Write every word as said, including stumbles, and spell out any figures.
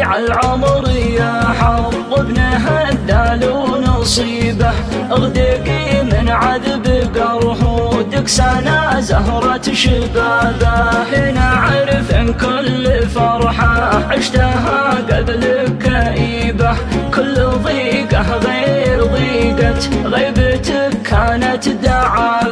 ربيع العمر يا حظ ابنها الدال ونصيبه، اغدقي من عذب قرهودك سنة زهرة شبابه. هنا عرف ان كل فرحة عشتها قبلك كئيبة، كل ضيقة غير ضيقة غيبتك كانت دعاء.